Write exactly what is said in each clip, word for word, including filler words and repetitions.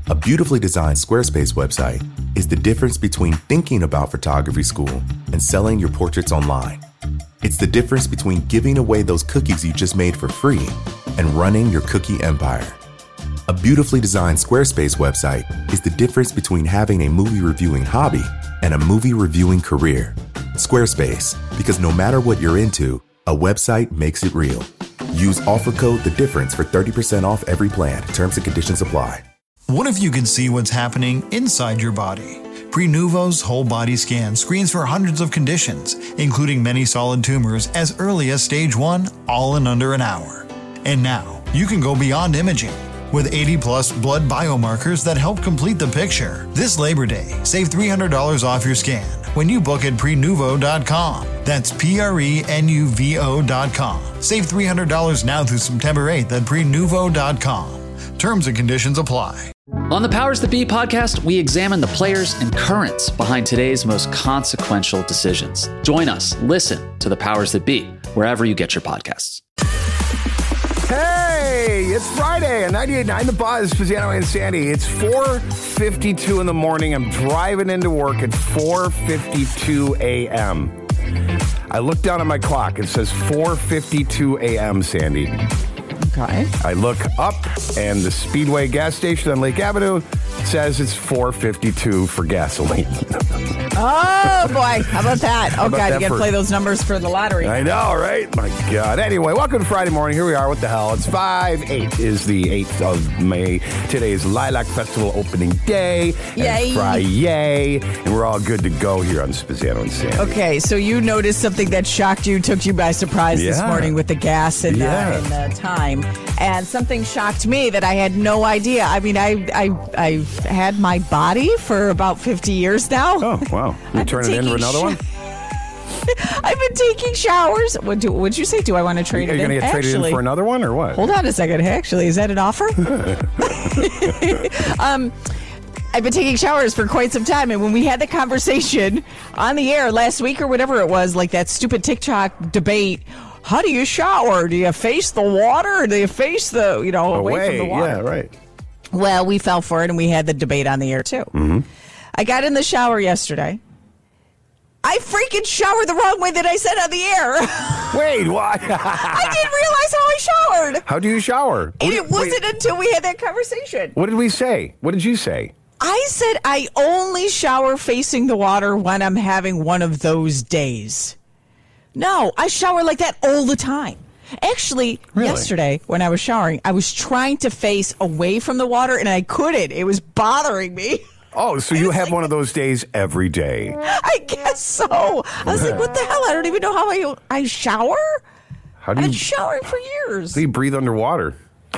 A beautifully designed Squarespace website is the difference between thinking about photography school and selling your portraits online. It's the difference between giving away those cookies you just made for free and running your cookie empire. A beautifully designed Squarespace website is the difference between having a movie reviewing hobby and a movie reviewing career. Squarespace, because no matter what you're into, a website makes it real. Use offer code The Difference for thirty percent off every plan. Terms and conditions apply. What if you could see what's happening inside your body? Prenuvo's whole body scan screens for hundreds of conditions, including many solid tumors as early as stage one, all in under an hour. And now, you can go beyond imaging. With eighty plus blood biomarkers that help complete the picture. This Labor Day, save three hundred dollars off your scan when you book at prenuvo dot com. That's P R E N U V O dot com. Save three hundred dollars now through September eighth at prenuvo dot com. Terms and conditions apply. On the Powers That Be podcast, we examine the players and currents behind today's most consequential decisions. Join us. Listen to the Powers That Be, wherever you get your podcasts. Hey, it's Friday on ninety-eight point nine The Buzz, Pisano and Sandy. It's four fifty-two in the morning. I'm driving into work at four fifty-two a.m. I look down at my clock. It says four fifty-two a.m., Sandy. Okay. I look up, and the Speedway gas station on Lake Avenue says it's four fifty-two for gasoline. Oh, boy. How about that? Oh, about God, that you got to for- play those numbers for the lottery. I know, right? My God. Anyway, welcome to Friday morning. Here we are. What the hell? It's five eight is the eighth of May. Today's Lilac Festival opening day. Yay. And Friday. And we're all good to go here on Spazzano and Sandy. Okay, so you noticed something that shocked you, took you by surprise this Yeah. morning with the gas and, Yeah. uh, and the time. And something shocked me that I had no idea. I mean, I, I, I've had my body for about fifty years now. Oh, wow. You I've turn been it in for taking another one? I've been taking showers. What do, what'd you say? Do I want to trade Are it you in? going to get traded Actually, in for another one or what? Hold on a second. Actually, is that an offer? um, I've been taking showers for quite some time, and when we had the conversation on the air last week or whatever it was, like that stupid TikTok debate, how do you shower? Do you face the water or do you face the, you know, away, Away. from the water? Yeah, right. Well, we fell for it, and we had the debate on the air, too. Mm-hmm. I got in the shower yesterday. I freaking showered the wrong way that I said on the air. Wait, what? I didn't realize how I showered. How do you shower? And What- it wasn't wait, until we had that conversation. What did we say? What did you say? I said I only shower facing the water when I'm having one of those days. No, I shower like that all the time. Actually, Really? yesterday when I was showering, I was trying to face away from the water and I couldn't. It was bothering me. Oh, so you have one of those days every day. I guess so. I was like, what the hell? I don't even know how I I shower. How do I've you, been showering for years. how do you breathe underwater?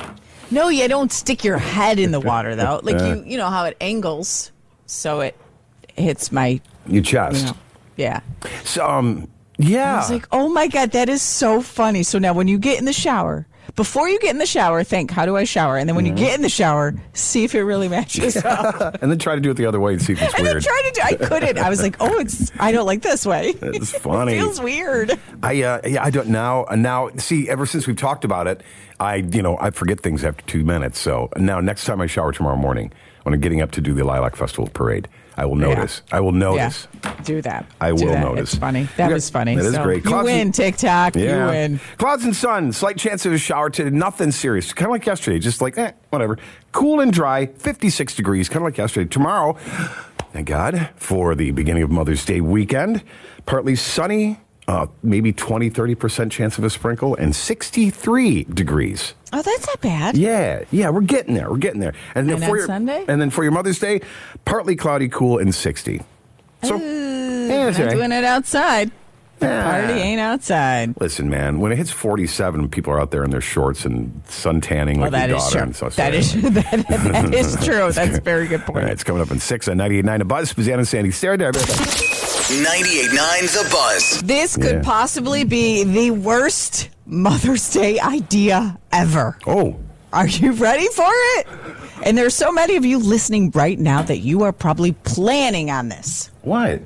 No, you don't stick your head in the water, though. Like, you you know how it angles, so it hits my, Your chest. you know, yeah. So, um, yeah. I was like, oh, my God, that is so funny. So now when you get in the shower, before you get in the shower, think, how do I shower? And then when Mm-hmm. you get in the shower, see if it really matches up. and then try to do it the other way and see if it's And weird. then try to do I couldn't. I was like, oh, it's I don't like this way. It's funny. It feels weird. I uh, yeah, I don't now. Now, see, ever since we've talked about it, I you know I forget things after two minutes. So now, next time I shower tomorrow morning, when I'm getting up to do the Lilac Festival parade, I will notice. I will notice. Yeah, do that. I Do will that. notice. It's funny. That We got- was funny. that is So great. You Clouds win, and- TikTok. Yeah. You win. Clouds and sun, slight chance of a shower today. Nothing serious. Kind of like yesterday. Just like, eh, whatever. Cool and dry, fifty-six degrees, kind of like yesterday. Tomorrow, thank God, for the beginning of Mother's Day weekend, partly sunny, uh, maybe twenty, thirty percent chance of a sprinkle, and sixty-three degrees. Oh, that's not bad. Yeah, yeah, we're getting there. We're getting there. And then And for on your Sunday? and then for your Mother's Day, partly cloudy, cool, and sixty. So, yeah, that's Not all right. doing it outside. The Yeah. party ain't outside. Listen, man, when it hits forty-seven, people are out there in their shorts and sun tanning Well, like that your is daughter. true. And so, That is that, that is true. That's a very good All right, point. it's coming up in six on ninety-eight point nine The Buzz. Spazzano and Sandy. Stay right there. ninety-eight point nine The Buzz. This could Yeah. possibly be the worst Mother's Day idea ever. Oh, Are you ready for it? And there's so many of you listening right now that you are probably planning on this. what?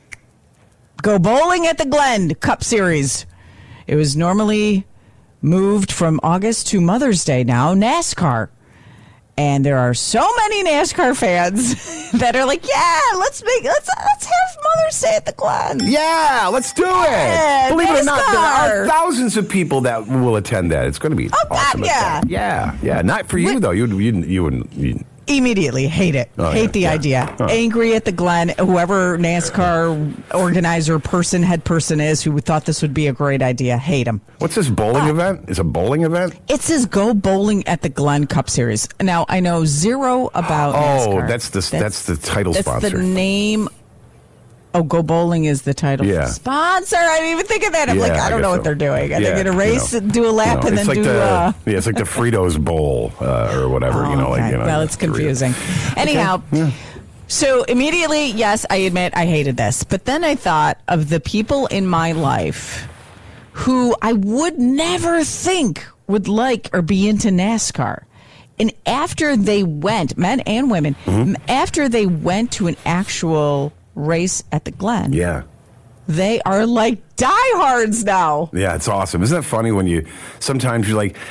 Go bowling at the Glen Cup Series. It was normally moved from August to Mother's Day now. NASCAR And there are so many NASCAR fans that are like, yeah, let's make let's let's have Mother's Day at the Glen. Yeah, let's do it. Yeah, Believe it or not, there NASCAR. are thousands of people that will attend that. It's going to be Oh, God, awesome. yeah. yeah, yeah. Not for you What- though. You you you wouldn't. You, Immediately hate it. Oh, hate yeah, the yeah. idea. Oh. Angry at the Glen. Whoever NASCAR organizer, person, head person is who thought this would be a great idea. Hate him. what's this bowling event? It's a bowling event. It says go bowling at the Glen Cup Series. Now I know zero about Oh, NASCAR. that's the that's the title That's sponsor. the name. Oh, Go Bowling is the title Yeah. sponsor. I didn't even think of that. I'm Yeah, like, I I don't guess know so. what they're doing. Are Yeah, they going to you race, know. do a lap, No, and it's then like do? the uh, yeah, it's like the Fritos Bowl uh, or whatever. you know, like okay. you know. Well, it's Doritos. confusing. Anyhow, so immediately, yes, I admit I hated this, but then I thought of the people in my life who I would never think would like or be into NASCAR. And after they went, men and women, Mm-hmm. after they went to an actual race at the Glen, Yeah. they are like diehards now. Yeah, it's awesome. Isn't that funny when you sometimes you're like,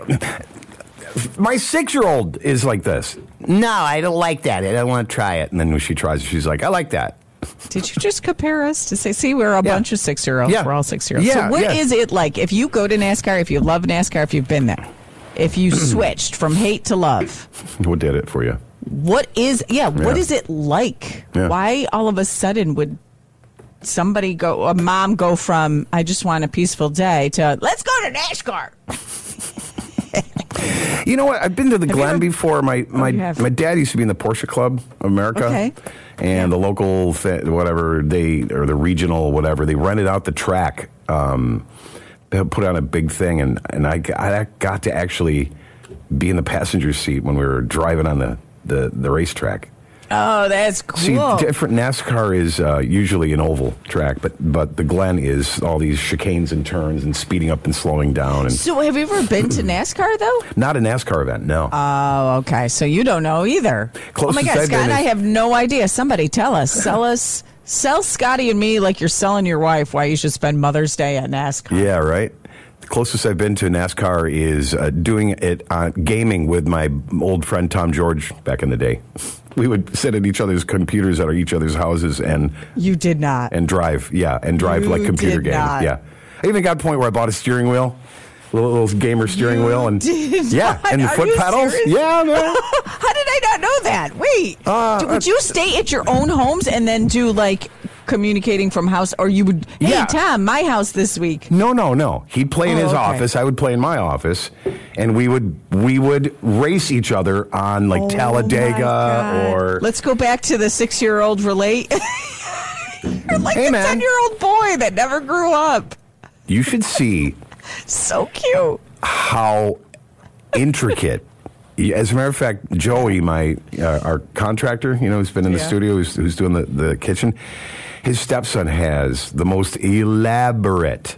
my six year old is like this. No, I don't like that. I don't want to try it. And then when she tries it, she's like, I like that. Did you just compare us to say, see, we're a Yeah. bunch of six year olds. Yeah. We're all six year olds. Yeah, so, what yeah. is it like if you go to NASCAR, if you love NASCAR, if you've been there, if you switched from hate to love? What did it for you? What is, yeah, what Yeah. is it like? Yeah. Why all of a sudden would somebody go, a mom go from, I just want a peaceful day to, let's go to NASCAR? You know what? I've been to the Have you Glen ever- before. My my you have. my dad used to be in the Porsche Club of America. Okay. And the local th- whatever they or the regional whatever they rented out the track. Um, they put on a big thing, and and I, g- I got to actually be in the passenger seat when we were driving on the the, the racetrack. Oh, that's cool. See, different NASCAR is uh, usually an oval track, but but the Glen is all these chicanes and turns and speeding up and slowing down, and So have you ever been to NASCAR, though? not a NASCAR event. No. Oh, okay. So you don't know either. Closest oh my God, I've Scott been and I is- have no idea. Somebody tell us. Sell us. Sell Scotty and me like you're selling your wife why you should spend Mother's Day at NASCAR. Yeah, right. The closest I've been to NASCAR is uh, doing it uh, gaming with my old friend Tom George back in the day. We would sit at each other's computers at each other's houses and You did not. and drive. Yeah, and drive You like computer did games. not. Yeah, I even got to the point where I bought a steering wheel, little, little gamer steering You wheel, and did yeah, not. and the Are foot you pedals. serious? Yeah, man. How did I not know that? Wait. Uh, Do- would you stay at your own homes and then do like communicating from house, or you would? Hey, Yeah. Tom, my house this week. No, no, no. He'd play in Oh, his okay. office. I would play in my office, and we would we would race each other on like Oh, my Talladega God. or Let's go back to the six-year-old relate. You're like Hey, a man. ten-year-old boy that never grew up. you should see So cute. how intricate. As a matter of fact, Joey, my uh, our contractor, you know, who's been in the Yeah. studio, who's, who's doing the, the kitchen, his stepson has the most elaborate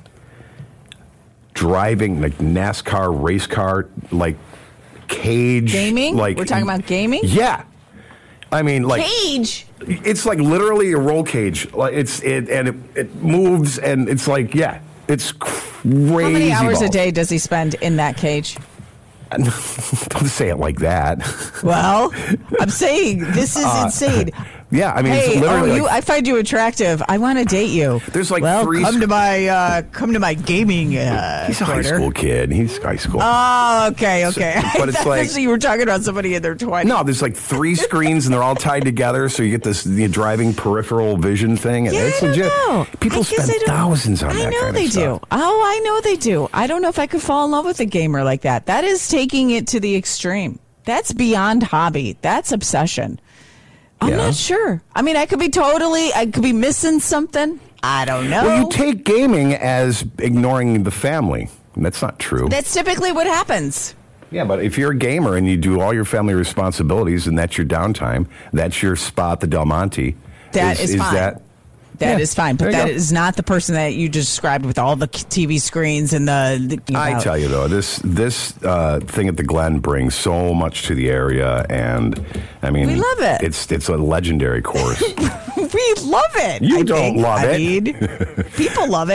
driving, like NASCAR race car, like cage Gaming? Like We're talking about gaming? Yeah, I mean, like Cage. it's like literally a roll cage. Like it's it and it, it moves and it's like yeah, it's crazy. How many hours a balls. day does he spend in that cage? Don't say it like that. Well, I'm saying this is insane. Yeah, I mean, Hey, it's oh, literally you, like, I find you attractive. I want to date you. There's like well, three come sc- to my uh, come to my gaming. Uh, he's a high corner. school kid. He's high school. Oh, okay, okay. but it's I thought like- this- you were talking about somebody in their twenties. no, there's like three screens and they're all tied together, so you get this the driving peripheral vision thing. And Yeah, it's I don't legit. know. People I guess spend I don't- thousands on I that know kind they of stuff. do. Oh, I know they do. I don't know if I could fall in love with a gamer like that. That is taking it to the extreme. That's beyond hobby. That's obsession. I'm Yeah. not sure. I mean, I could be totally, I could be missing something. I don't know. Well, you take gaming as ignoring the family. And that's not true. That's typically what happens. Yeah, but if you're a gamer and you do all your family responsibilities and that's your downtime, that's your spot, the Del Monte. That is fine. that That Yeah, is fine, but there you that go. is not the person that you just described with all the T V screens and the. the you I know. tell you though, this this uh, thing at the Glen brings so much to the area, and I mean, We love it. It's it's a legendary course. we love it. You I don't think. love I it. mean, people love it.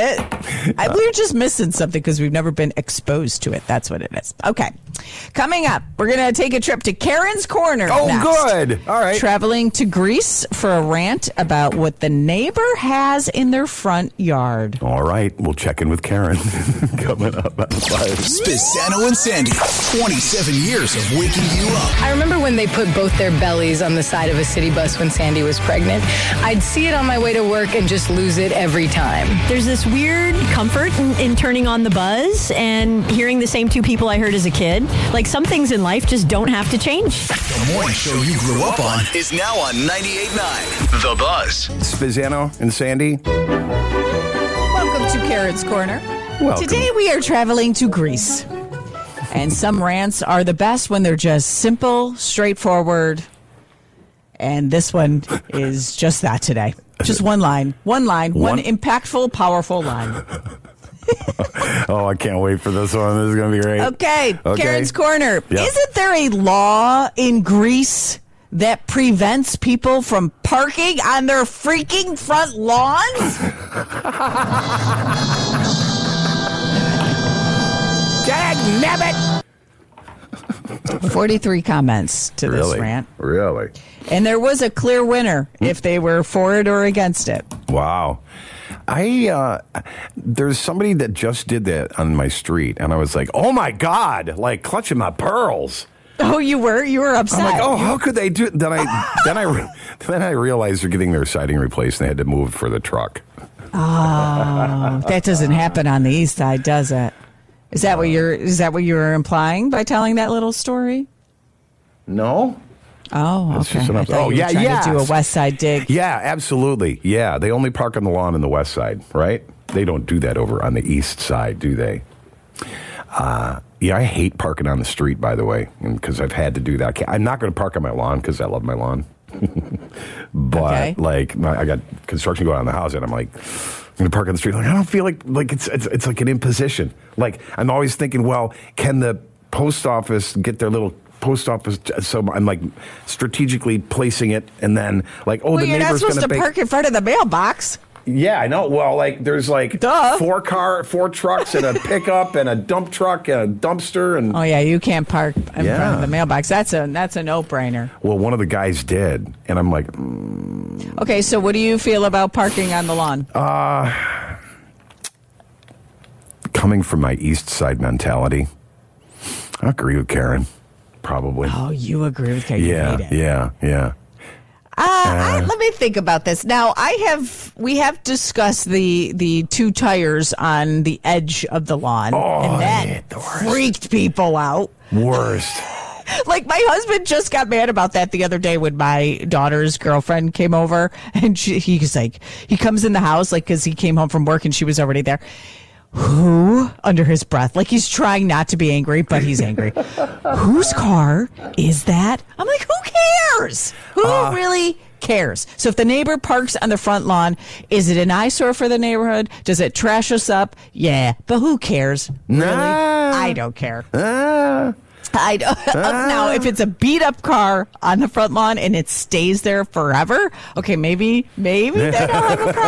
I, we're just missing something because we've never been exposed to it. That's what it is. Okay. Coming up, we're going to take a trip to Karen's Corner. Oh, next. good. All right. Traveling to Greece for a rant about what the neighbor has in their front yard. All right. We'll check in with Karen coming up at five. Spezzano and Sandy, twenty-seven years of waking you up. I remember when they put both their bellies on the side of a city bus when Sandy was pregnant. I'd see it on my way to work and just lose it every time. There's this weird comfort in, in turning on the buzz and hearing the same two people I heard as a kid. Like, some things in life just don't have to change. The morning show you grew up on is now on ninety-eight point nine. The Buzz. Spezzano and Sandy. Welcome to Karen's Corner. Welcome. Today we are traveling to Greece. And some rants are the best when they're just simple, straightforward. And this one is just that today. Just one line. One line. One, one impactful, powerful line. Oh, I can't wait for this one. This is going to be great. Okay. okay. Karen's Corner. Yep. Isn't there a law in Greece that prevents people from parking on their freaking front lawns? Dagnabbit! forty-three comments to this Really? rant. Really? And there was a clear winner if they were for it or against it. Wow. I uh, there's somebody that just did that on my street, and I was like, "Oh my God!" Like clutching my pearls. Oh, you were you were upset. I'm like, "Oh, how could they do?" Then I then I re- then I realized they're getting their siding replaced, and they had to move for the truck. Oh, that doesn't happen on the east side, does it? Is that what you're is that what you were implying by telling that little story? No. Oh, That's okay. just an I up- thought oh, you were yeah, trying yes. to do a west side dig. Yeah, absolutely. Yeah, they only park on the lawn on the west side, right? They don't do that over on the east side, do they? Uh, yeah, I hate parking on the street, by the way, because I've had to do that. I can't, I'm not going to park on my lawn because I love my lawn. But Okay. like, my, I got construction going on in the house, and I'm like, I'm going to park on the street. Like, I don't feel like like it's, it's it's like an imposition. Like, I'm always thinking, well, can the post office get their little post office? So I'm like strategically placing it, and then like, oh, Well, the you're not neighbor's going supposed to to park in front of the mailbox. Yeah, I know. Well, like there's like Duh. four car, four trucks, and a pickup, and a dump truck, and a dumpster, and Oh yeah, you can't park in front Yeah. of the mailbox. That's a that's a no brainer. well, one of the guys did, and I'm like, mm, Okay, so what do you feel about parking on the lawn? coming from my East Side mentality, I agree with Karen, probably. Oh, you agree with Kate? yeah, yeah, yeah. Uh, I, let me think about this. Now, I have we have discussed the the two tires on the edge of the lawn, Oh, and that yeah, the worst. freaked people out. Worst. Like, my husband just got mad about that the other day when my daughter's girlfriend came over, and she, he's like, he comes in the house, like, because he came home from work and she was already there. Who, under his breath, like he's trying not to be angry, but he's angry. Whose car is that? I'm like, who cares? Who Uh, really cares? So if the neighbor parks on the front lawn, is it an eyesore for the neighborhood? Does it trash us up? Yeah, but who cares? Really? Nah. I don't care. Ah. I don't. Now, if it's a beat up car on the front lawn and it stays there forever, okay, maybe, maybe then I'll have a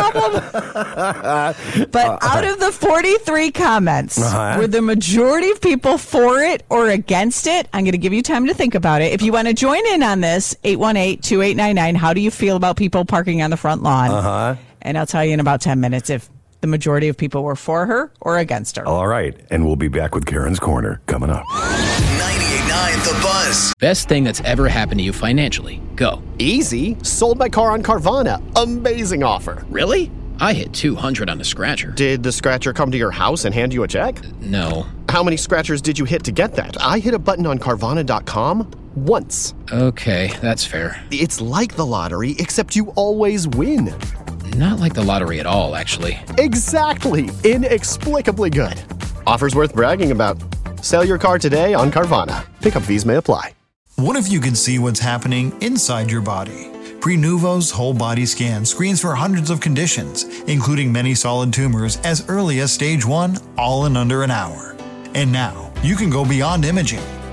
problem. But out of the forty-three comments, Uh-huh. were the majority of people for it or against it? I'm going to give you time to think about it. If you want to join in on this, eight one eight, two eight nine nine, how do you feel about people parking on the front lawn? Uh-huh. And I'll tell you in about ten minutes if the majority of people were for her or against her. All right, and we'll be back with Karen's Corner coming up. ninety-eight point nine The Buzz. Best thing that's ever happened to you financially. Go. Easy. Sold my car on Carvana. Amazing offer. Really? I hit two hundred on the scratcher. Did the scratcher come to your house and hand you a check? No. How many scratchers did you hit to get that? I hit a button on Carvana dot com once. Okay, that's fair. It's like the lottery, except you always win. Not like the lottery at all, actually. Exactly. Inexplicably good. Offers worth bragging about. Sell your car today on Carvana. Pickup fees may apply. What if you could see what's happening inside your body? Prenuvo's whole body scan screens for hundreds of conditions, including many solid tumors as early as stage one, all in under an hour. And now, you can go beyond imaging.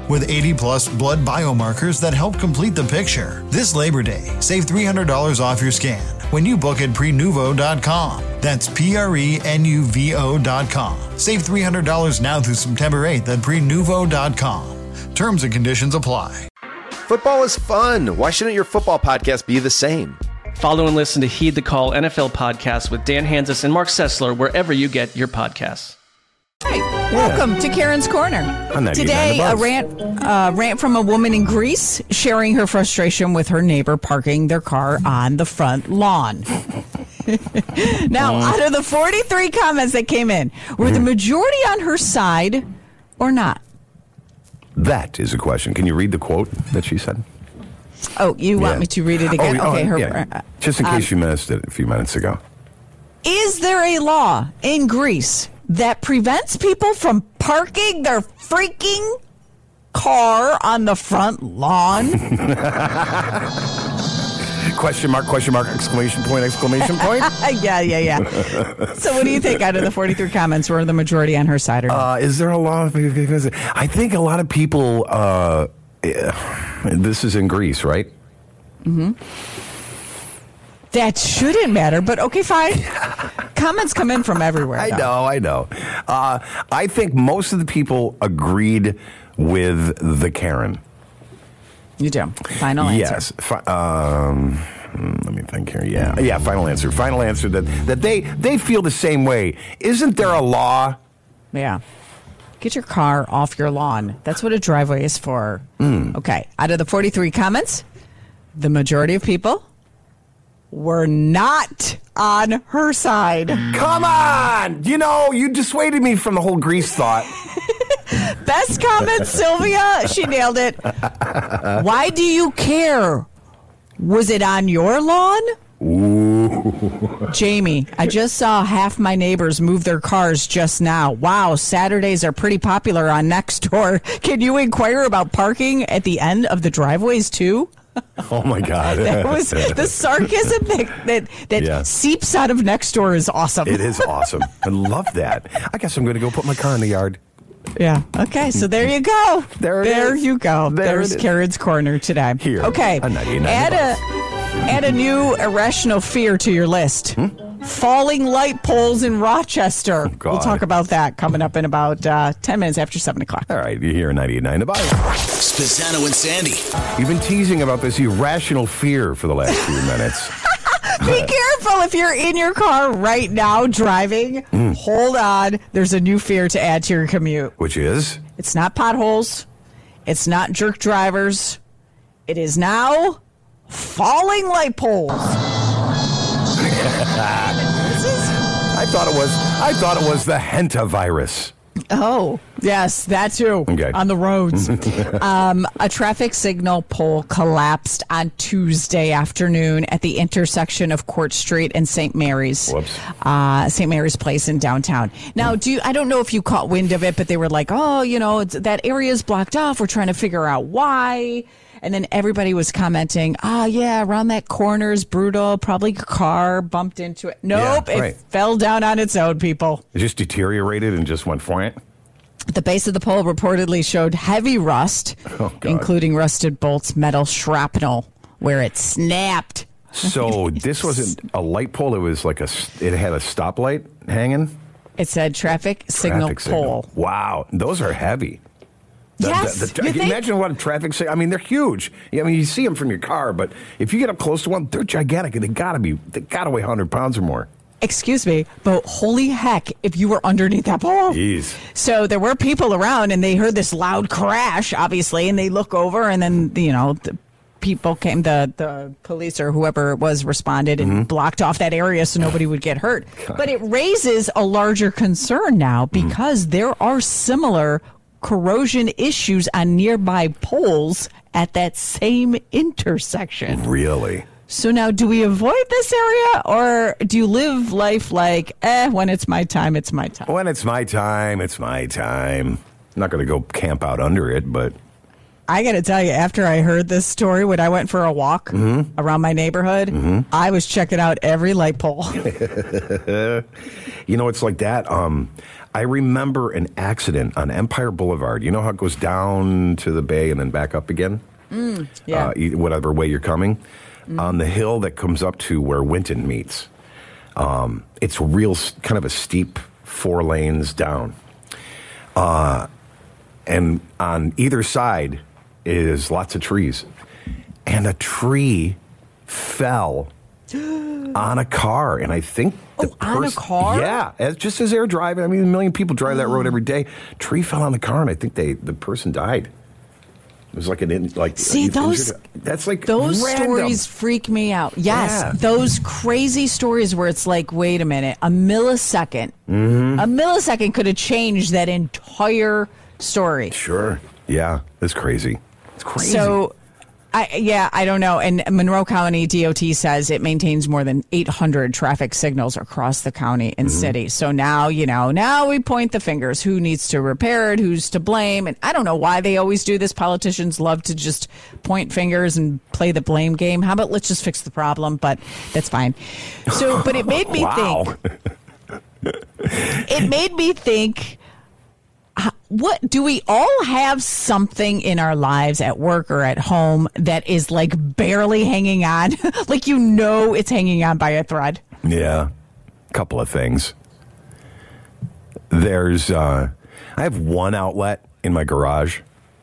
with eighty plus blood biomarkers that help complete the picture. This Labor Day, save three hundred dollars off your scan when you book at prenuvo dot com. That's P R E N U V O dot com. Save three hundred dollars now through September eighth at prenuvo dot com. Terms and conditions apply. Football is fun. Why shouldn't your football podcast be the same? Follow and listen to Heed the Call N F L podcast with Dan Hanzus and Mark Sessler wherever you get your podcasts. Hi, welcome to Karen's Corner. Today, a rant, uh, rant from a woman in Greece sharing her frustration with her neighbor parking their car on the front lawn. Now, out of the forty-three comments that came in, were the majority on her side or not? That is a question. Can you read the quote that she said? Oh, you want Yeah. me to read it again? Oh, okay, oh, her, yeah. uh, Just in case um, you missed it a few minutes ago. Is there a law in Greece that prevents people from parking their freaking car on the front lawn? Question mark, question mark, exclamation point, exclamation point? yeah, yeah, yeah. So what do you think out of the forty-three comments? Were the majority on her side or not? Uh, is there a law? Because I think a lot of people, uh, this is in Greece, right? Mm-hmm. That shouldn't matter, but okay, fine. Comments come in from everywhere. I though. know, I know. Uh, I think most of the people agreed with the Karen. You do. Final answer. Yes. Fi- um, let me think here. Yeah, yeah. Final answer. Final answer that that they they feel the same way. Isn't there a law? Yeah. Get your car off your lawn. That's what a driveway is for. Mm. Okay. Out of the forty-three comments, the majority of people were not on her side. Come on! You know, you dissuaded me from the whole Greece thought. Best comment, Sylvia. She nailed it. Why do you care? Was it on your lawn? Ooh. Jamie, I just saw half my neighbors move their cars just now. Wow, Saturdays are pretty popular on Nextdoor. Can you inquire about parking at the end of the driveways too? Oh my God! That was the sarcasm that that, that Yeah. seeps out of Nextdoor is awesome. It is awesome. I love that. I guess I'm going to go put my car in the yard. Yeah. Okay. So there you go. There it there is. you go. There There's it is. Karen's Corner today. Here. Okay. A ninety-nine Add a add a new irrational fear to your list. Hmm? Falling light poles in Rochester. Oh, God. We'll talk about that coming up in about uh, ten minutes after seven o'clock. All right, you hear ninety-eight point nine The Buzz. Spazzano and Sandy. You've been teasing about this irrational fear for the last few minutes. Be careful if you're in your car right now driving. Mm. Hold on. There's a new fear to add to your commute. Which is? It's not potholes. It's not jerk drivers. It is now falling light poles. This is- I thought it was. I thought it was the Henta virus. Oh, yes, that too. Okay. On the roads. um, a traffic signal pole collapsed on Tuesday afternoon at the intersection of Court Street and Saint Mary's. Whoops. Uh, Saint Mary's Place in downtown. Now, do you, I don't know if you caught wind of it, but they were like, oh, you know, it's, that area is blocked off. We're trying to figure out why. And then everybody was commenting, ah, yeah, around that corner is brutal. Probably a car bumped into it. Nope, Yeah, right. it fell down on its own, people. It just deteriorated and just went for it. The base of the pole reportedly showed heavy rust, Oh, God. including rusted bolts, metal shrapnel, where it snapped. So this wasn't a light pole. It was like a. It had a stoplight hanging. It said traffic signal Traffic pole. signal. Wow, those are heavy. The- Yes, the- the- you can you think? imagine what a traffic signal. I mean, they're huge. Yeah, I mean, you see them from your car, but if you get up close to one, they're gigantic, and they gotta be. They gotta weigh hundred pounds or more. Excuse me, but holy heck, if you were underneath that pole. Jeez. So there were people around, and they heard this loud crash, obviously, and they look over, and then, you know, the people came, the, the police or whoever it was responded and Mm-hmm. blocked off that area so nobody would get hurt. But it raises a larger concern now Mm-hmm. because there are similar corrosion issues on nearby poles at that same intersection. Really? So now, do we avoid this area, or do you live life like, eh, when it's my time, it's my time? When it's my time, it's my time. I'm not going to go camp out under it, but I got to tell you, after I heard this story, when I went for a walk Mm-hmm. around my neighborhood, I was checking out every light pole. you know, it's like that. Um, I remember an accident on Empire Boulevard. You know how it goes down to the bay and then back up again? Mm, yeah. Uh, e- whatever way you're coming. Mm. On the hill that comes up to where Winton meets. Um, it's real, kind of a steep four lanes down. Uh, and on either side is lots of trees. And a tree fell on a car. And I think the oh, on a person, car? Yeah. As, just as they were driving. I mean, a million people drive that road every day. Tree fell on the car, and I think they the person died. It was like an in, like see those. Injured. That's like those random. stories freak me out. Yes, Yeah. those crazy stories where it's like, wait a minute, a millisecond, mm-hmm. a millisecond could have changed that entire story. Sure. Yeah, that's crazy. It's crazy. So, I yeah, I don't know. And Monroe County D O T says it maintains more than eight hundred traffic signals across the county and Mm-hmm. city. So now, you know, now we point the fingers. Who needs to repair it? Who's to blame? And I don't know why they always do this. Politicians love to just point fingers and play the blame game. How about let's just fix the problem? But that's fine. So, but it made me wow. think. It made me think. What do we all have something in our lives at work or at home that is like barely hanging on? Like, you know, it's hanging on by a thread. Yeah. A couple of things. There's, uh, I have one outlet in my garage,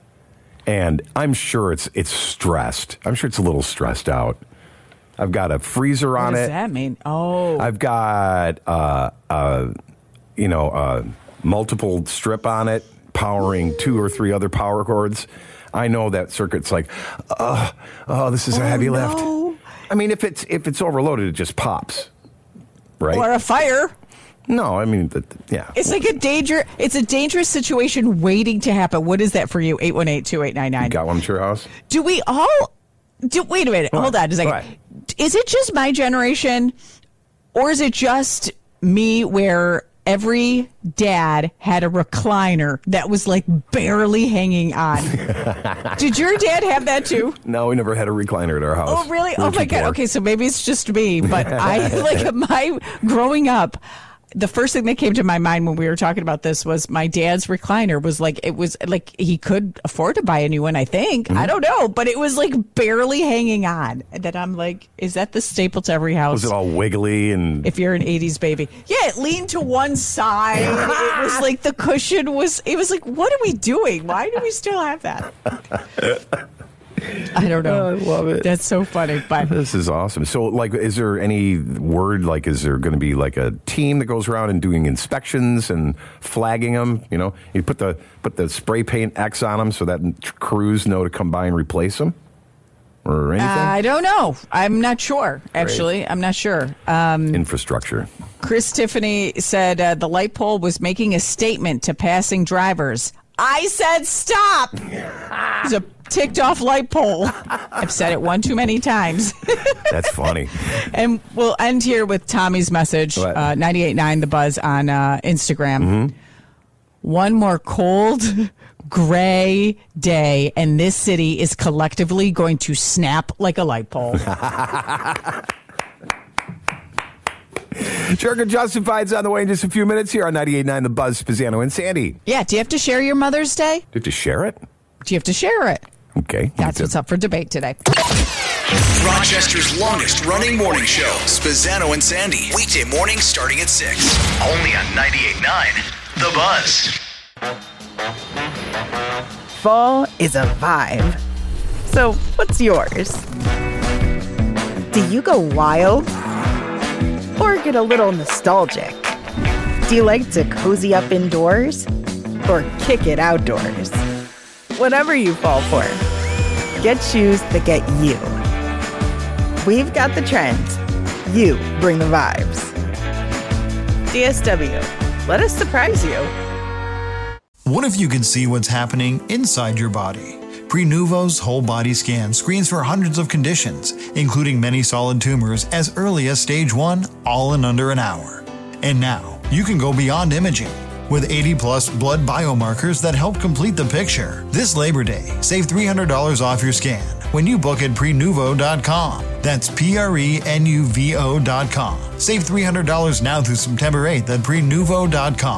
and I'm sure it's it's stressed. I'm sure it's a little stressed out. I've got a freezer on it. What does it. that mean? Oh. I've got, uh, uh, you know, uh, multiple strip on it, powering two or three other power cords. I know that circuit's like, oh, oh this is a Oh, heavy no. lift. I mean, if it's if it's overloaded, it just pops, right? Or a fire. No, I mean, the, yeah. It's like a danger. It's a dangerous situation waiting to happen. What is that for you? eight one eight, two eight nine nine. You got one at your house? Do we all? Do, wait a minute. What? Hold on a second. What? Is it just my generation, or is it just me where every dad had a recliner that was like barely hanging on? Did your dad have that too? No, we never had a recliner at our house. Oh, really? We were Oh, my too God. poor. Okay, so maybe it's just me, but I like my growing up. The first thing that came to my mind when we were talking about this was my dad's recliner was like, it was like he could afford to buy a new one, I think. Mm-hmm. I don't know, but it was like barely hanging on. And then I'm like, is that the staple to every house? Was it all wiggly and? If you're an eighties baby. Yeah, it leaned to one side. It was like the cushion was, it was like, what are we doing? Why do we still have that? I don't know. I love it. That's so funny. But This is awesome. So, like, is there any word, like, is there going to be like a team that goes around and doing inspections and flagging them? You know, you put the put the spray paint X on them so that crews know to come by and replace them, or anything. I don't know. I'm not sure. Actually, I'm not sure. Um, Infrastructure. Chris Tiffany said uh, the light pole was making a statement to passing drivers. I said stop. It's a ticked off light pole. I've said it one too many times. That's funny. And we'll end here with Tommy's message, uh, ninety-eight point nine The Buzz on uh, Instagram. Mm-hmm. One more cold, gray day, and this city is collectively going to snap like a light pole. Jericho Justified's on the way in just a few minutes here on ninety-eight point nine The Buzz, Spazzano and Sandy. Yeah, do you have to share your Mother's Day? Do you have to share it? Do you have to share it? Okay. That's what's up for debate today. Rochester's longest running morning show, Spazzano and Sandy. Weekday mornings starting at six. Only on ninety-eight point nine The Buzz. Fall is a vibe. So, what's yours? Do you go wild? Or get a little nostalgic? Do you like to cozy up indoors? Or kick it outdoors? Whatever you fall for, get shoes that get you. We've got the trends. You bring the vibes. D S W, let us surprise you. What if you could see what's happening inside your body? Prenuvo's whole body scan screens for hundreds of conditions, including many solid tumors as early as stage one, all in under an hour. And now, you can go beyond imaging with eighty plus blood biomarkers that help complete the picture. This Labor Day, save three hundred dollars off your scan when you book at prenuvo dot com. That's P R E N U V O dot com. Save three hundred dollars now through September eighth at prenuvo dot com.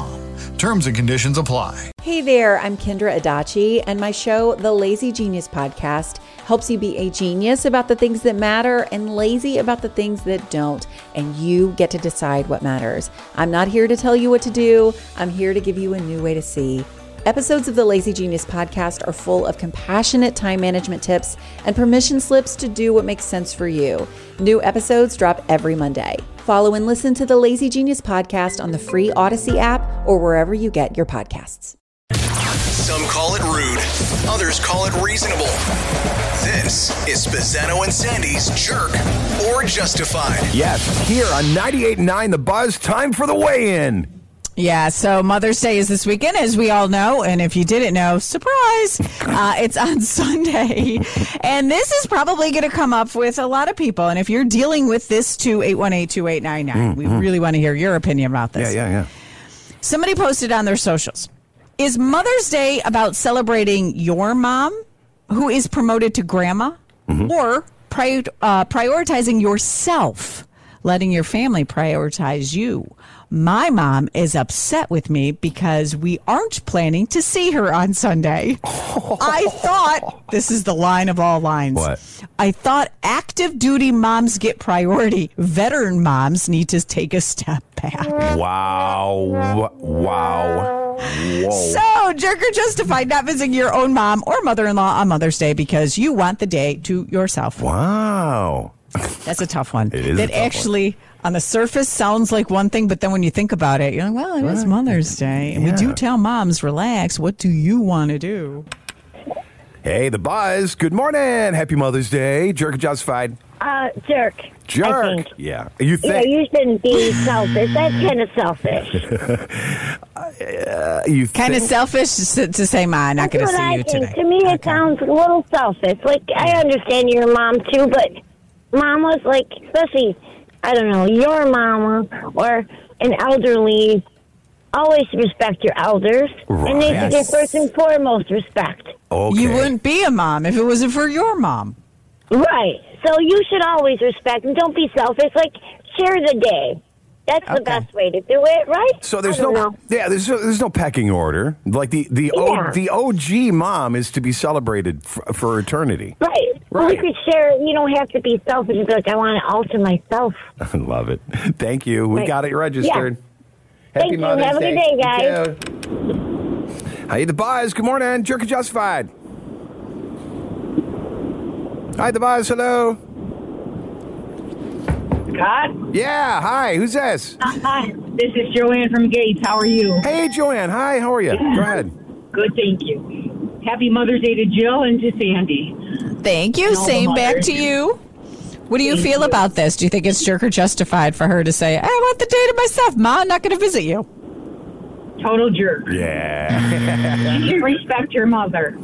Terms and conditions apply. Hey there, I'm Kendra Adachi, and my show, The Lazy Genius Podcast, helps you be a genius about the things that matter and lazy about the things that don't, and you get to decide what matters. I'm not here to tell you what to do. I'm here to give you a new way to see. Episodes of the Lazy Genius Podcast are full of compassionate time management tips and permission slips to do what makes sense for you. New episodes drop every Monday. Follow and listen to the Lazy Genius Podcast on the free Odyssey app or wherever you get your podcasts. Some call it rude, others call it reasonable. This is Spezzano and Sandy's Jerk or Justified. Yes, here on ninety-eight point nine The Buzz, time for the weigh-in. Yeah, so Mother's Day is this weekend, as we all know. And if you didn't know, surprise, uh, it's on Sunday. And this is probably going to come up with a lot of people. And if you're dealing with this too, eight one eight, two eight nine nine. Mm-hmm. We really want to hear your opinion about this. Yeah, yeah, yeah. Somebody posted on their socials, is Mother's Day about celebrating your mom, who is promoted to grandma, mm-hmm. or pri- uh, prioritizing yourself, letting your family prioritize you? My mom is upset with me because we aren't planning to see her on Sunday. I thought, this is the line of all lines. What? I thought active duty moms get priority. Veteran moms need to take a step back. Wow. Wow. Whoa. So, Jerk or Justified not visiting your own mom or mother-in-law on Mother's Day because you want the day to yourself. Wow. That's a tough one. It is that a tough actually, one. On the surface, sounds like one thing, but then when you think about it, you're like, well, it is Mother's Day. And yeah. we do tell moms, relax. What do you want to do? Hey, The Buzz. Good morning. Happy Mother's Day. Jerk or Justified? Uh, jerk. Jerk. I think. Yeah. You think? Yeah, you shouldn't be selfish. That's kind of selfish. uh, you kind of selfish to, to say, Ma, I'm not going to see I you think. today. To me, it okay. sounds a little selfish. Like, I understand you're a mom, too, but mom was like, especially, I don't know, your mama or an elderly, always respect your elders. Right. And they Yes. should get first and foremost respect. Okay. You wouldn't be a mom if it wasn't for your mom. Right. So you should always respect and don't be selfish. Like, share the day. That's the Okay. best way to do it, right? So there's I no, don't know. yeah, there's no, there's no pecking order. Like the the Yeah. o, the O G mom is to be celebrated for, for eternity. Right. Well, Right. we could share. You don't have to be selfish and be like, I want to alter myself. I love it. Thank you. We Right. got it registered. Yeah. Thank you. Mother's Have a good day, guys. You. Hi, The Buzz. Good morning. Jerk or Justified? Hi, The Buzz. Hello. Scott? Yeah. Hi. Who's this? Uh, hi. This is Joanne from Gates. How are you? Hey, Joanne. Hi. How are you? Go ahead. Good, thank you. Happy Mother's Day to Jill and to Sandy. Thank you. And all the Same back mothers. to you. What do you Thank feel you. about this? Do you think it's Jerk or Justified for her to say, I want the day to myself, Ma, I'm not going to visit you? Total jerk. Yeah. You should respect your mother.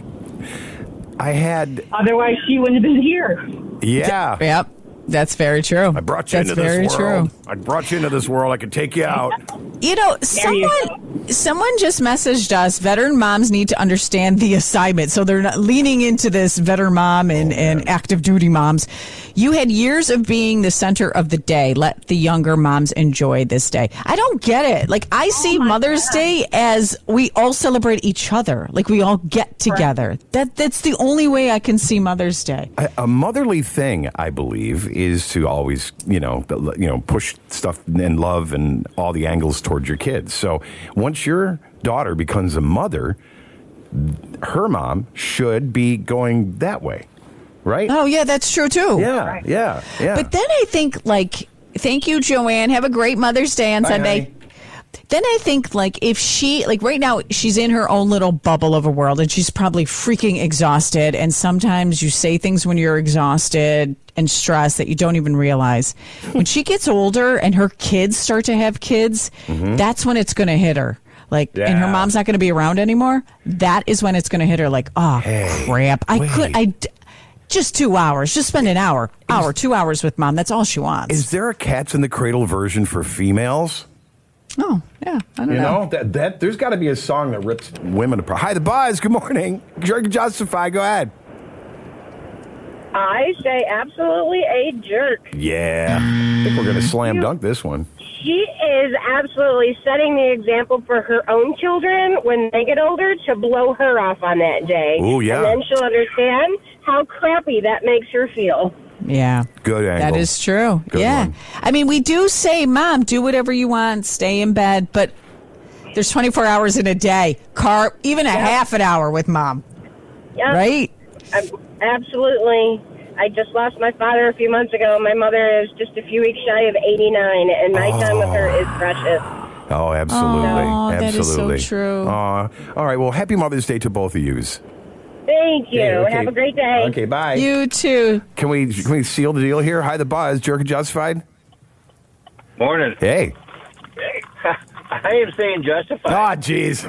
I had. Otherwise, she wouldn't have been here. Yeah. Yep. That's very true. I brought you That's into very this world. true. I brought you into this world. I could take you out. You know, There you someone someone just messaged us, veteran moms need to understand the assignment. So they're not leaning into this veteran mom and, Oh, and active duty moms. You had years of being the center of the day. Let the younger moms enjoy this day. I don't get it. Like, I see Mother's Day as we all celebrate each other. Like, we all get together. That That's the only way I can see Mother's Day. A, a motherly thing, I believe, is to always, you know, you know, push stuff and love and all the angles towards your kids. So once your daughter becomes a mother, her mom should be going that way, right? Oh, yeah, that's true, too. Yeah, yeah, yeah. But then I think, like, thank you, Joanne. Have a great Mother's Day on Bye, Sunday. honey. Then I think, like, if she, like, right now, she's in her own little bubble of a world, and she's probably freaking exhausted. And sometimes you say things when you're exhausted and stressed that you don't even realize. When she gets older and her kids start to have kids, Mm-hmm. that's when it's going to hit her. Like, and her Yeah. mom's not going to be around anymore. That is when it's going to hit her. Like, oh, Hey, crap. I wait. could, I. d- Just two hours. Just spend an hour. Hour, two hours with mom. That's all she wants. Is there a Cats in the Cradle version for females? Oh, yeah. I don't You know. know, that that there's got to be a song that rips women apart. Hi, The Buzz. Good morning. Jerk Justify. Go ahead. I say absolutely a jerk. Yeah. I think we're going to slam dunk this one. she is absolutely setting the example for her own children when they get older to blow her off on that day. Ooh, yeah. And then she'll understand how crappy that makes her feel. Yeah. Good angle. That is true. Good yeah. one. I mean, we do say, Mom, do whatever you want, stay in bed, but there's twenty-four hours in a day. Car, even a Yeah. half an hour with Mom. Yeah. Right? Um, absolutely. I just lost my father a few months ago. My mother is just a few weeks shy of eighty-nine, and my Oh. time with her is precious. Oh, absolutely. Oh, that is so absolutely. true. Aw. All right. Well, happy Mother's Day to both of yous. Thank you. Okay, okay. Have a great day. Okay, bye. You too. Can we can we seal the deal here? Hi, the Buzz. Jerk and Justified. Morning. Hey. I am saying justified. Ah, jeez.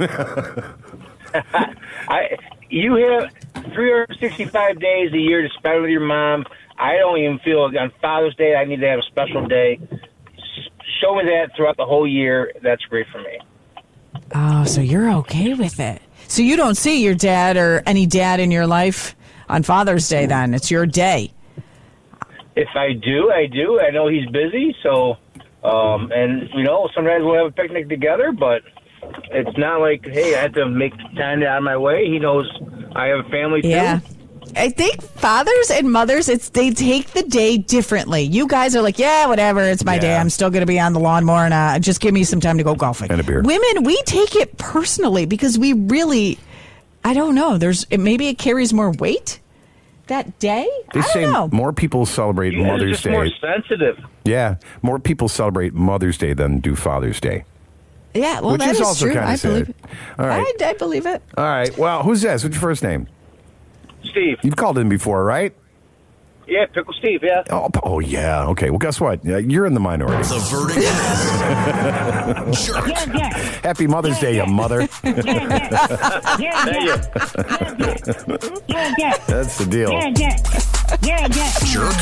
I you have three hundred sixty-five days a year to spend with your mom. I don't even feel on Father's Day I need to have a special day. S- Show me that throughout the whole year. That's great for me. Oh, so you're okay with it. So you don't see your dad or any dad in your life on Father's Day then? It's your day. If I do, I do. I know he's busy, so um, and you know sometimes we'll have a picnic together, but it's not like hey I have to make time out of my way. He knows I have a family too. Yeah. I think fathers and mothers, it's they take the day differently. You guys are like, yeah, whatever, it's my Yeah. day. I'm still going to be on the lawnmower, and uh, just give me some time to go golfing. And a beer. Women, we take it personally because we really, I don't know. There's it, maybe it carries more weight that day. They I don't say know. more people celebrate You guys are Mother's just Day. more sensitive. Yeah, more people celebrate Mother's Day than do Father's Day. Yeah, well, Which that is is also true. kinda I sad. believe it. All right. I, I believe it. All right. Well, who's this? What's your first name? Steve. You've called in before, right? Yeah, Pickle Steve, yeah. Oh, oh yeah. Okay. Well, guess what? Yeah, you're in the minority. The verdict is jerk. Happy Mother's Day, you mother. Thank you. That's the deal. Jerk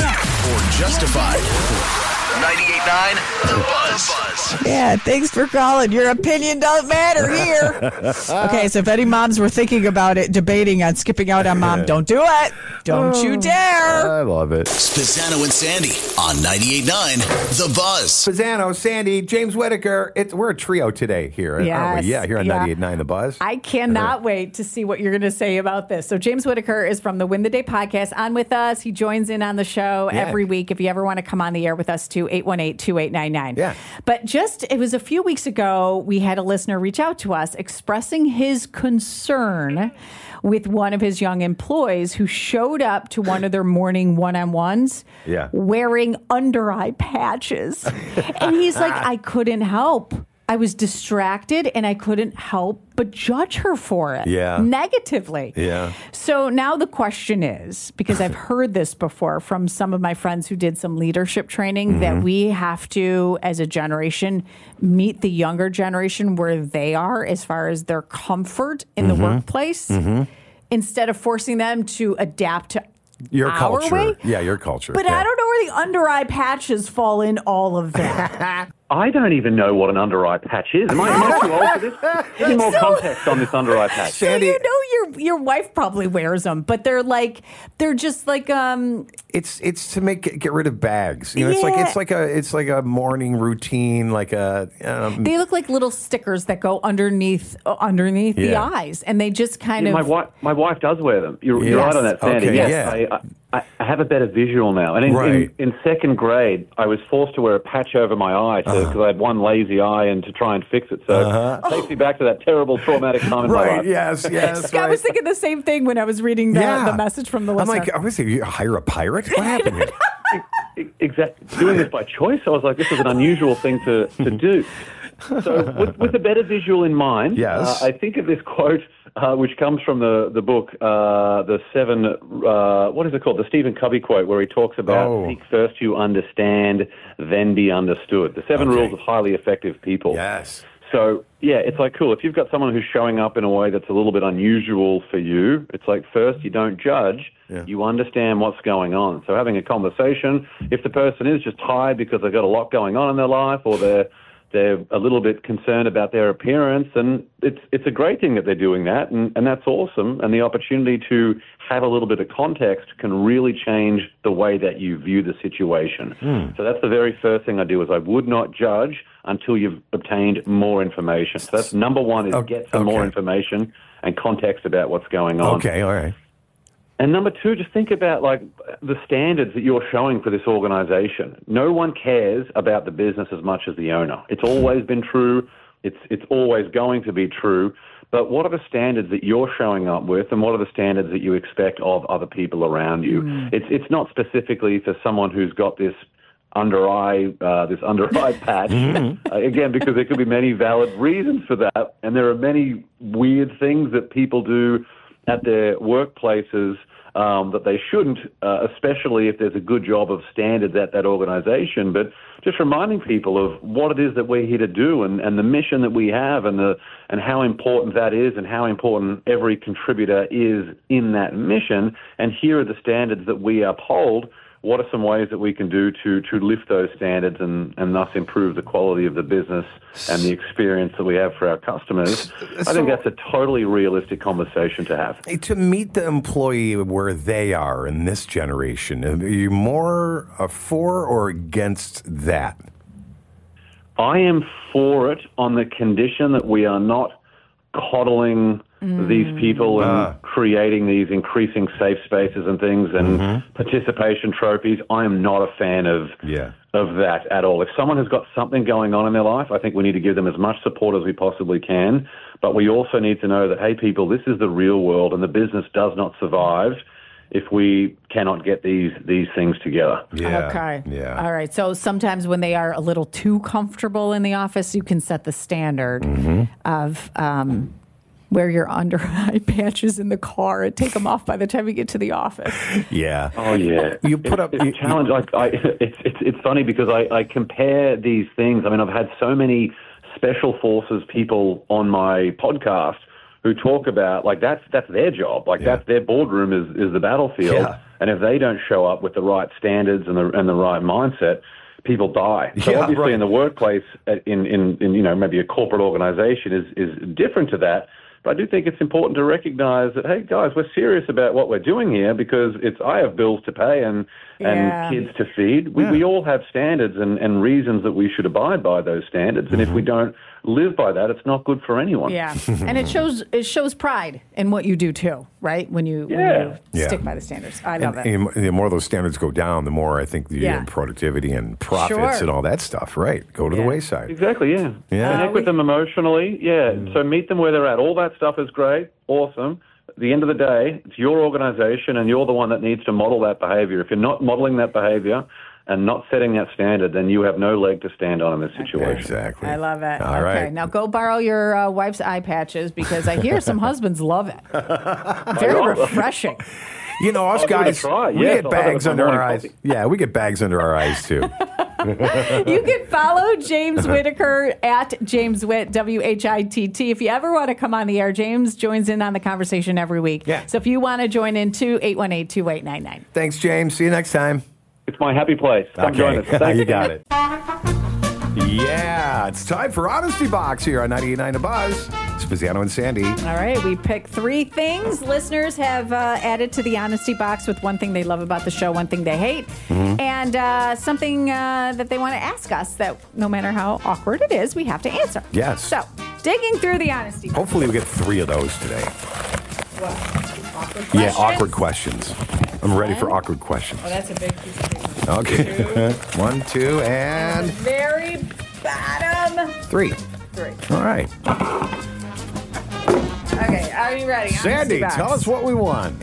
or justified. ninety-eight point nine The Buzz. Yeah, thanks for calling. Your opinion don't matter here. Okay, so if any moms were thinking about it, debating on skipping out on mom, don't do it. Don't you dare. I love it. Spazzano and Sandy on ninety-eight point nine The Buzz. Spazzano, Sandy, James Whitaker. It's, we're a trio today here, aren't Yes, we? Yeah, here on yeah. ninety-eight point nine The Buzz. I cannot wait to see what you're going to say about this. So James Whitaker is from the Win the Day podcast on with us. He joins in on the show Yeah. every week. If you ever want to come on the air with us too, eight one eight, two eight nine nine. Yeah. But just, it was a few weeks ago, we had a listener reach out to us expressing his concern with one of his young employees who showed up to one of their morning one-on-ones Yeah. wearing under eye patches. And he's like, I couldn't help. I was distracted and I couldn't help but judge her for it Yeah. negatively. Yeah. So now the question is, because I've heard this before from some of my friends who did some leadership training, Mm-hmm. that we have to, as a generation, meet the younger generation where they are as far as their comfort in Mm-hmm. the workplace, instead of forcing them to adapt to Your our culture. way. Yeah, your culture. But yeah. I don't know where the under eye patches fall in all of that. I don't even know what an under eye patch is. Am I, am I too old for this? Give me more So- context on this under eye patch. So you know your your wife probably wears them, but they're like they're just like um It's it's to make get rid of bags. You know, it's like Yeah. it's like a it's like a morning routine, like a um, they look like little stickers that go underneath uh, underneath the Yeah. eyes, and they just kind Yeah, of my wife, my wife does wear them. You're, you're Yes. right on that, Sandy. Okay, yes, yeah. I, I, I have a better visual now. And in, Right. in, in second grade, I was forced to wear a patch over my eye because Uh-huh. I had one lazy eye and to try and fix it. So Uh-huh. it takes me back to that terrible traumatic time in my right. life. Yes, yes. I right. was thinking the same thing when I was reading the, Yeah. the message from the I'm listener. like, I was thinking, you hire a pirate? What happened here? Exactly. Doing this by choice, I was like, this is an unusual thing to, to do. So with, with a better visual in mind, Yes. uh, I think of this quote, uh, which comes from the, the book, uh, the seven, uh, what is it called? The Stephen Covey quote, where he talks about Oh. seek first to understand, then be understood. The seven Okay. rules of highly effective people. Yes. So, yeah, it's like, cool. If you've got someone who's showing up in a way that's a little bit unusual for you, it's like, first, you don't judge. Yeah. You understand what's going on. So having a conversation, if the person is just tired because they've got a lot going on in their life or they're they're a little bit concerned about their appearance, and it's it's a great thing that they're doing that, and, and that's awesome. And the opportunity to have a little bit of context can really change the way that you view the situation. Hmm. So that's the very first thing I do is I would not judge until you've obtained more information. So that's number one is get some more information and context about what's going on. Okay, all right. And number two, just think about like the standards that you're showing for this organization. No one cares about the business as much as the owner. It's always been true. It's it's always going to be true. But what are the standards that you're showing up with, and what are the standards that you expect of other people around you? Mm. It's it's not specifically for someone who's got this under eye uh, this under eye patch. uh, again, because there could be many valid reasons for that, and there are many weird things that people do at their workplaces um, that they shouldn't, uh, especially if there's a good job of standards at that organization. But just reminding people of what it is that we're here to do, and, and the mission that we have, and the and how important that is, and how important every contributor is in that mission. And here are the standards that we uphold. What are some ways that we can do to to lift those standards and, and thus improve the quality of the business and the experience that we have for our customers? I think that's a totally realistic conversation to have. Hey, to meet the employee where they are in this generation, are you more uh, for or against that? I am for it on the condition that we are not coddling mm. these people and uh. creating these increasing safe spaces and things and mm-hmm. participation trophies. I am not a fan of yeah. of that at all. If someone has got something going on in their life, I think we need to give them as much support as we possibly can. But we also need to know that, hey, people, this is the real world, and the business does not survive if we cannot get these these things together. Yeah. Okay. Yeah. All right. So sometimes when they are a little too comfortable in the office, you can set the standard mm-hmm. of um, wear your under eye patches in the car and take them off by the time you get to the office. Yeah. Oh yeah. You put it's, up it's you, a challenge. Like I, it's it's it's funny because I, I compare these things. I mean, I've had so many special forces people on my podcast who talk about, like, that's that's their job. Like, yeah. that's their boardroom is, is the battlefield. Yeah. And if they don't show up with the right standards and the and the right mindset, people die. So yeah, obviously right. in the workplace, in, in, in, you know, maybe a corporate organization is, is different to that. But I do think it's important to recognize that, hey, guys, we're serious about what we're doing here because it's I have bills to pay and, yeah. and kids to feed. We, Yeah. we all have standards and, and reasons that we should abide by those standards. And Mm-hmm. if we don't live by that, it's not good for anyone. Yeah. And it shows it shows pride in what you do, too, right? When you, Yeah. when you Yeah. stick by the standards. I love and, it. and the more those standards go down, the more I think the Yeah. uh, productivity and profits Sure. and all that stuff, right, go to Yeah. the wayside. Exactly, yeah. Yeah. Connect Uh, with we- them emotionally, yeah. So meet them where they're at. All that stuff is great, awesome. At the end of the day, it's your organization and you're the one that needs to model that behavior. If you're not modeling that behavior and not setting that standard, then you have no leg to stand on in this situation. Exactly. I love it. All okay, right. now go borrow your uh, wife's eye patches because I hear some husbands love it. Very refreshing. You know, us I'll give it a guys, try. we Yes, get I'll have it bags for under our morning eyes. coffee. Yeah, we get bags under our eyes, too. You can follow James Whitaker at James Witt, W H I T T. If you ever want to come on the air, James joins in on the conversation every week. Yeah. So if you want to join in, too, eight one eight, two eight nine nine. Thanks, James. See you next time. It's my happy place. Come join us. Thanks. you got it. Yeah, it's time for Honesty Box here on ninety-eight point nine The Buzz. It's Spaziano and Sandy. All right, we picked three things listeners have uh, added to the honesty box with one thing they love about the show, one thing they hate, Mhm. and uh, something uh, that they want to ask us that no matter how awkward it is, we have to answer. Yes. So, digging through the honesty box. Hopefully we get three of those today. What? Awkward Yeah, questions? awkward questions. I'm ready for awkward questions. Oh, that's a big piece of paper. Okay. One, two, The and very bottom. three. Three. All right. Okay, are you ready? Honesty Sandy, box. tell us what we won.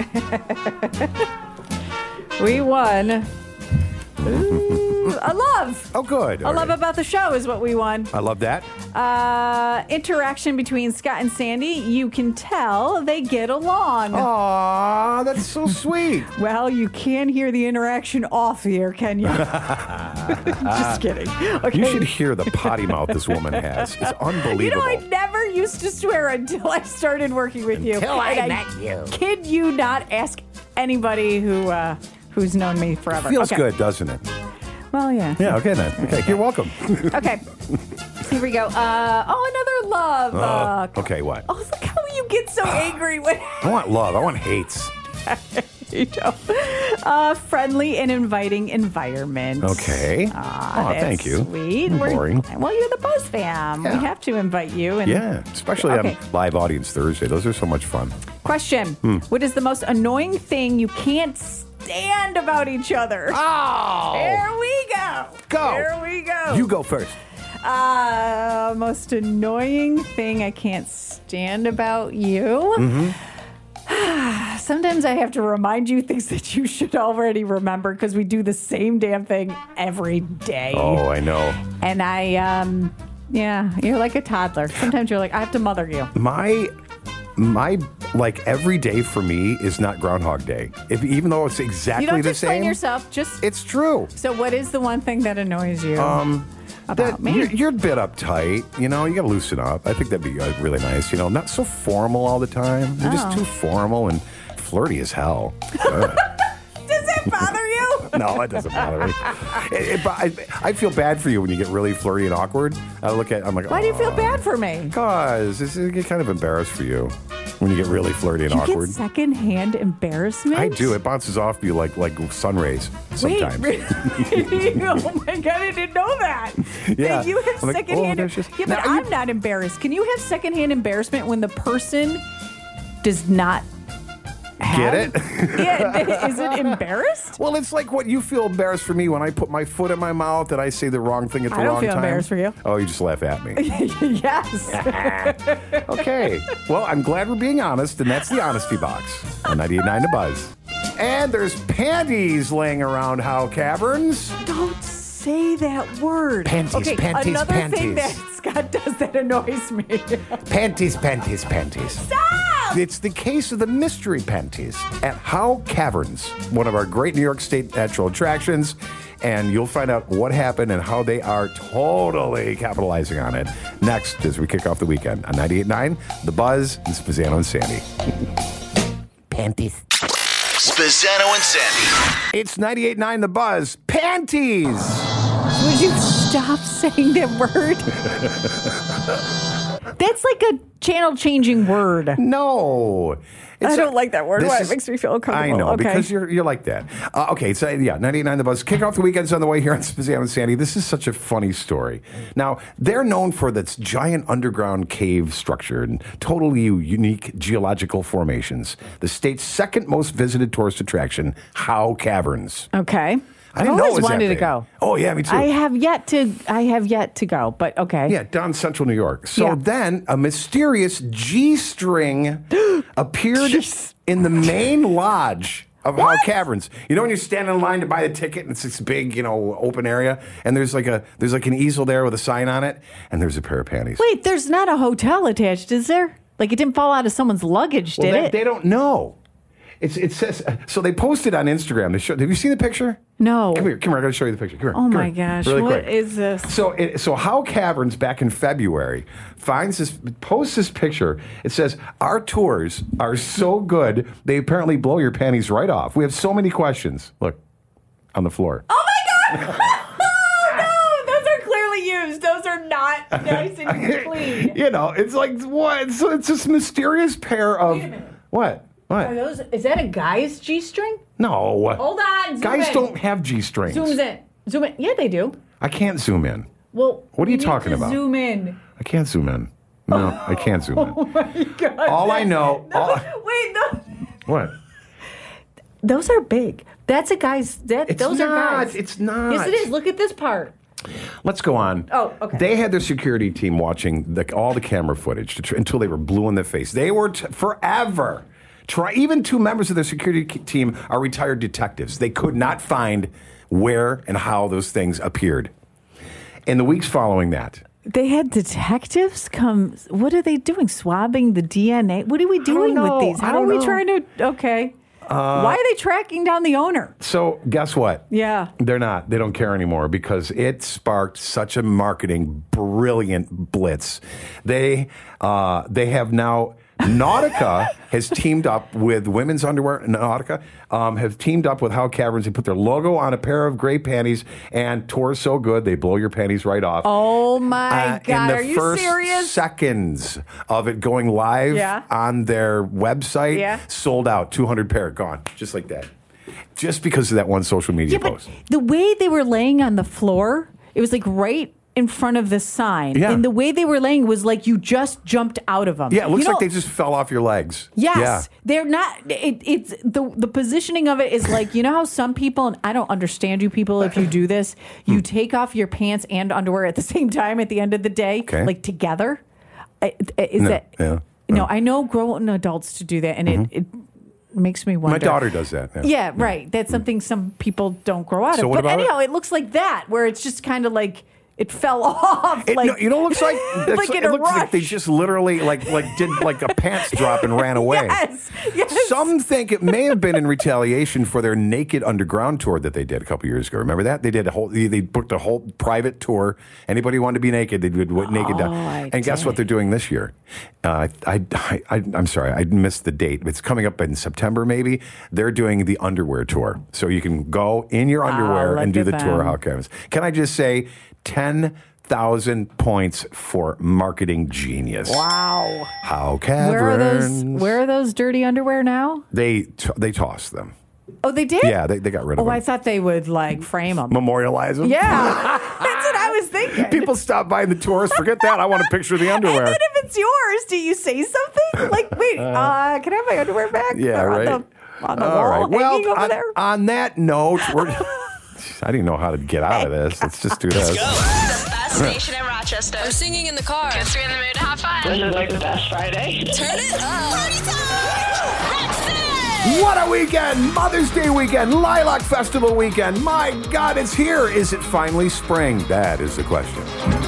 We won. Ooh, a love. Oh, good. A All love right. about the show is what we won. I love that. Uh, interaction between Scott and Sandy. You can tell they get along. Aw, that's so sweet. Well, you can hear the interaction off the air, can you? Just kidding. Okay. You should hear the potty mouth this woman has. It's unbelievable. You know, I never used to swear until I started working with you. Until I And met you. Kid you not, ask anybody who uh, who's known me forever. Feels Okay. good, doesn't it? Well, yeah. Yeah, okay then. Okay, you're welcome. Okay. Here we go. Uh, oh, another love. Uh, Uh, okay, what? oh, look how you get so angry when I want love. I want hates. you know. Uh, friendly and inviting environment. Okay. Aw, oh, that's thank you. Sweet. I'm We're- boring. Well, you're the Buzz fam. Yeah. We have to invite you. And Yeah, especially Okay. on Live Audience Thursday. Those are so much fun. Question: Hmm. What is the most annoying thing you can't stand about each other? Oh, there we go. Go. There we go. You go first. Uh, most annoying thing I can't stand about you. Mm-hmm. Sometimes I have to remind you things that you should already remember because we do the same damn thing every day. Oh, I know. And I, um, yeah, you're like a toddler. Sometimes you're like, I have to mother you. My, my, like every day for me is not Groundhog Day. If, even though it's exactly You don't the explain same. yourself. Just it's true. So, what is the one thing that annoys you? Um, about that me? You're, you're a bit uptight. You know, you got to loosen up. I think that'd be uh, really nice. You know, not so formal all the time. You're Oh. just too formal and flirty as hell. Ugh. Does that bother you? No, it doesn't bother me. It, it, I, I feel bad for you when you get really flirty and awkward. I look at, I'm like, Why do you feel "Aw." bad for me? Because I get kind of embarrassed for you when you get really flirty and You awkward. get secondhand embarrassment? I do. It bounces off you like like sun rays sometimes. Wait, really? Oh my God, I didn't know that. Yeah. You have I'm like, secondhand. oh, there's just- yeah, but Now, are you- I'm not embarrassed. Can you have secondhand embarrassment when the person does not Get have? it? Yeah, is it embarrassed? Well, it's like what you feel embarrassed for me when I put my foot in my mouth and I say the wrong thing at the I don't wrong feel time. embarrassed for you. Oh, you just laugh at me. Yes. Okay. Well, I'm glad we're being honest, and that's the honesty box on ninety-eight point nine The Buzz. And there's panties laying around How Caverns. Don't say that word. Panties, okay, panties, another thing panties. that Scott does that annoys me. Panties, panties, panties. Stop! It's the case of the mystery panties at How Caverns, one of our great New York State natural attractions. And you'll find out what happened and how they are totally capitalizing on it next as we kick off the weekend on ninety-eight point nine The Buzz and Spazzano and Sandy. Panties. Spazzano and Sandy. It's ninety-eight point nine The Buzz. Panties! Would you stop saying that word? That's like a channel changing word. No. I don't like that word. this Why? is- It makes me feel uncomfortable. I know, okay. because you're you're like that. Uh, okay, so yeah, ninety-eight point nine The Buzz. Kick off the weekends on the way here on Spazzano and Sandy. This is such a funny story. Now, they're known for this giant underground cave structure and totally unique geological formations. The state's second most visited tourist attraction, How Caverns. Okay. I I've didn't know it always was that wanted to big. go. Oh, yeah, me too. I have yet to. I have yet to go, but okay. Yeah, down central New York. So Yeah. then a mysterious G string appeared in the main lodge of How Caverns. You know when you're standing in line to buy the ticket and it's this big, you know, open area and there's like a there's like an easel there with a sign on it and there's a pair of panties. Wait, there's not a hotel attached, is there? Like it didn't fall out of someone's luggage, Well, did they, it? they don't know. It's, it says so. They posted on Instagram. They show, have you seen the picture? No. Come here. Come here. I got to show you the picture. Come here. Oh come my here. gosh! Really What quick. is this? So, it, so How Caverns back in February finds this, posts this picture. It says, our tours are so good, they apparently blow your panties right off. We have so many questions. Look, on the floor. Oh my God! Oh no! Those are clearly used. Those are not nice and clean. You know, it's like, what? So it's this mysterious pair of, what? What? Are those? Is that a guy's G-string? No. Hold on. Zoom Guys in. don't have G-strings. Zooms in. Zoom in. Yeah, they do. I can't zoom in. Well, What are you need talking to about? Zoom in. I can't zoom in. No, I can't zoom in. Oh my God! All I know. No, all- wait, no. what? Those are big. That's a guy's. That It's those are not. guys. It's not. Yes, it is. Look at this part. Let's go on. Oh, okay. They had their security team watching the, all the camera footage to tr- until they were blue in the face. They were t- forever. Try, even two members of their security k- team are retired detectives. They could not find where and how those things appeared. In the weeks following that, They had detectives come. What are they doing? Swabbing the D N A? What are we doing know. with these? I How don't are we know. trying to? Okay. Uh, Why are they tracking down the owner? so guess what? Yeah. They're not. They don't care anymore because it sparked such a marketing brilliant blitz. They uh, they have now Nautica has teamed up with Women's Underwear. Nautica um, have teamed up with How Caverns. They put their logo on a pair of gray panties, and tour's so good they blow your panties right off. Oh my Uh, God! in Are the you first serious? seconds of it going live Yeah. on their website, Yeah. sold out, two hundred pair gone, just like that. Just because of that one social media Yeah, post. but the way they were laying on the floor, it was like right in front of the sign. Yeah. And the way they were laying was like you just jumped out of them. Yeah, it looks You know- like they just fell off your legs. Yes, Yeah. they're not. It, it's the the positioning of it is like, you know how some people, and I don't understand you people if you do this, you take off your pants and underwear at the same time at the end of the day, Okay. like together. I- I- Is No, that yeah. no? I know grown adults to do that, and Mhm. it, it makes me wonder. My daughter does that. Yeah, Yeah, right. That's something some people don't grow out So of. what But about it? anyhow, it looks like that, where it's just kind of like it fell off. It, like, no, you know, it looks like, it's- like in it a looks like rush. they just literally like like did like a pants drop and ran away. Yes, yes. Some think it may have been in retaliation for their Naked Underground tour that they did a couple years ago. Remember that? They did a whole. They, they booked a whole private tour. Anybody who wanted to be naked, they did what naked. Oh, down. I And guess what they're doing this year? Uh, I, I, I, I'm sorry, I missed the date. It's coming up in September, maybe. They're doing the underwear tour, so you can go in your underwear look and do at the tour. them. How comes? Can I just say, ten thousand points for marketing genius. Wow. How Where are those? Caverns. Where are those dirty underwear now? They t- they tossed them. Oh, they did. Yeah, they, they got rid of Oh, them. I thought they would like frame them. Memorialize them. Yeah, that's what I was thinking. People stop by the tours. Forget that. I want a picture of the underwear. And then if it's yours, do you say something like, "Wait, uh, can I have my underwear back?" Yeah, They're right. On the, on the All wall, right. Well, hanging over on, there. on that note, we're. I didn't know how to get out of this. Let's just do this. The best station in Rochester. I'm singing in the car. Gets me in the mood to have fun. This is like the best Friday. Turn it up. Party time! What a weekend! Mother's Day weekend, Lilac Festival weekend. My God, it's here. Is it finally spring? That is the question.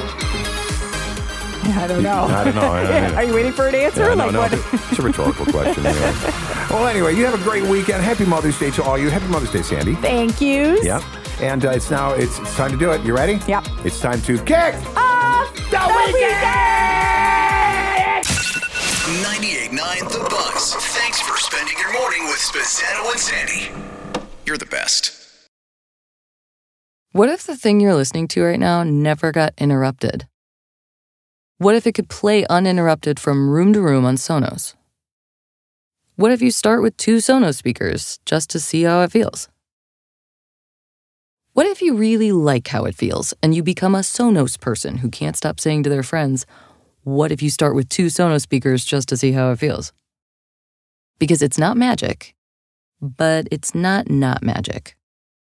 I don't know. I don't know. I don't know. Are you waiting for an answer? Yeah, no, like no, what? it's a rhetorical question. Anyway. Well, anyway, you have a great weekend. Happy Mother's Day to all you. Happy Mother's Day, Sandy. Thank you. Yep. And uh, it's now it's, it's time to do it. You ready? Yep. It's time to kick off the, weekend. ninety-eight point nine The Buzz. Thanks for spending your morning with Spazzano and Sandy. You're the best. What if the thing you're listening to right now never got interrupted? What if it could play uninterrupted from room to room on Sonos? What if you start with two Sonos speakers just to see how it feels? What if you really like how it feels and you become a Sonos person who can't stop saying to their friends, what if you start with two Sonos speakers just to see how it feels? Because it's not magic, but it's not not magic.